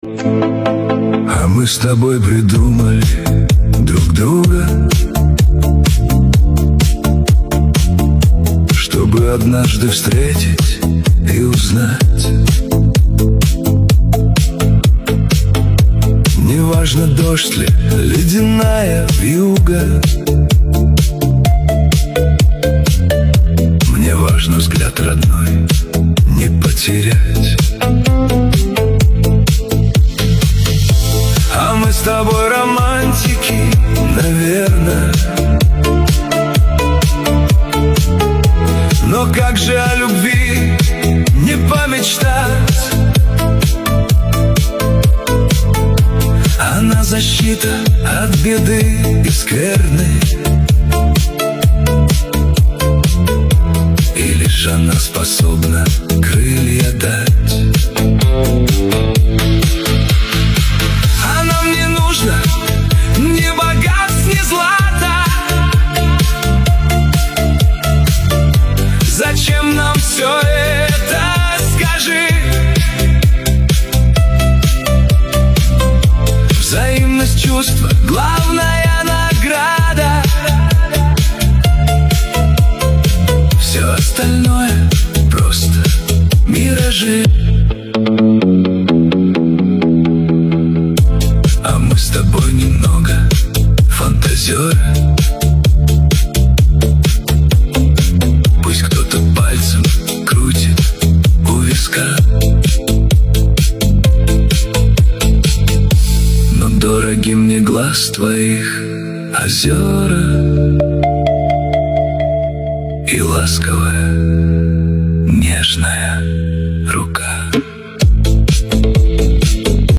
А мы с тобой придумали друг друга, чтобы однажды встретить и узнать. Неважно, дождь ли, ледяная вьюга, мне важно взгляд родной не потерять. А мы с тобой романтики, наверное. Но как же о любви не помечтать? Она защита от беды и скверны, и лишь она способна крылья дать. А нам не нужно ни богатств, ни злата. Зачем нам все это, скажи? Взаимность чувства — главная награда. Все остальное — просто миражи. А мы с тобой немного фантазеры. Пусть кто-то пальцем крутит у виска, но дороги мне глаз твоих озера и ласковая, нежная